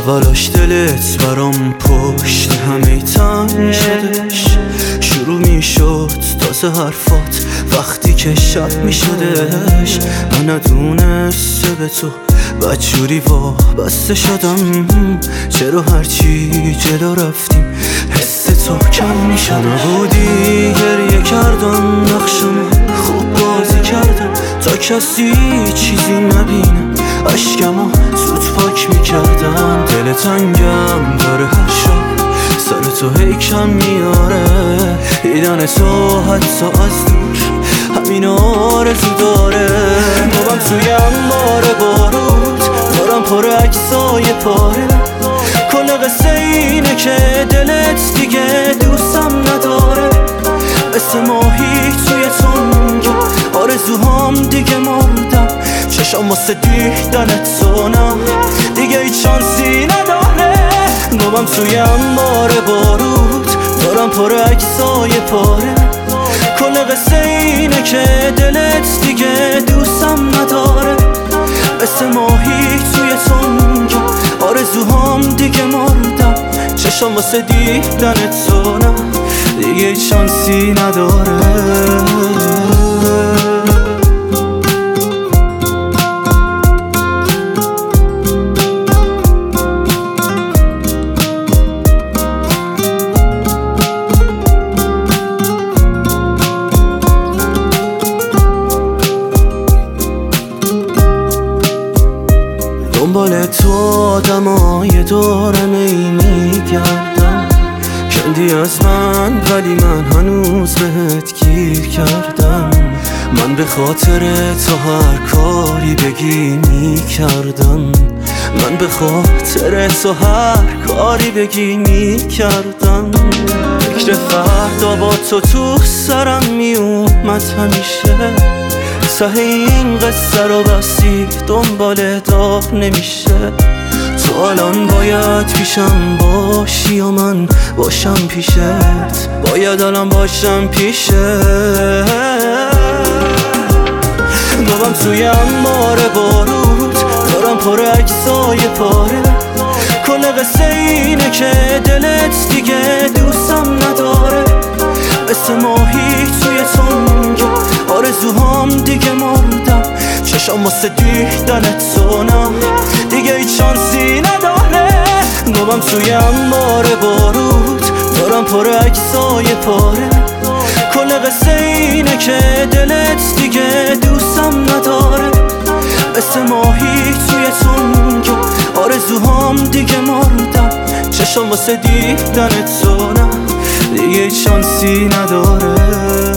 اولاش دلت برام پشت همه تنگ شدش، شروع میشد تازه حرفات وقتی که شب میشدش. من ندونسته به تو بدجوری وابسته شدم، چرا هرچی جلو رفتیم حس تو کم میشد. نبودی گریه کردم، نقشم خوب بازی کردم تا کسی چیزی نبینه، اشکمو زود پاک میکردم. دل تنگم داره هر شب سر تو هی کم میاره، دیدن تو حتی از دور همین آرزو داره. بابم توی انبار بارود دارم پر عکسای پاره، کل قصه اینه که دلت دیگه دوستم نداره. مثل ماهی توی تنگ آرزوهام دیگه مردم، چشم واسه دیدنت سونم دیگه هیچ شانسی نداره. بابم توی انبار بارود دارم پر عکسای پاره، کل قصه اینه که دلت دیگه دوستم نداره. مثل ماهی توی تنگ آرزوهام دیگه مردم، چشم واسه دیدنت سونم دیگه هیچ شانسی نداره. دنبال تو آدمای دورم ای میگردم، کندی از من ولی من هنوز بهت گیر کردم. من به خاطر تو هر کاری بگی میکردم، من به خاطر تو هر کاری بگی میکردم. فکر فردا با تو سرم میومد همیشه، ته این قصه رو بسی دنبال داغ نمیشه. تو الان باید پیشم باشی و من باشم پیشت، باید الان باشم پیشت. بابم توی انبار بارود دارم پر عکسای پاره، کل قصه اینه که دلت دیگه دوستم نداره. مثل ماهی توی تنگ آرزوهام دیگه مردم، چشم واسه دیدنت سونم دیگه هیچ شانسی نداره. بابم توی انبار بارود دارم پر عکسای پاره، کل قصه اینه که دلت دیگه دوستم نداره. مثل ماهی توی تنگ آرزوهام دیگه مردم، چشم واسه دیدنت سونم دیگه هیچ شانسی نداره.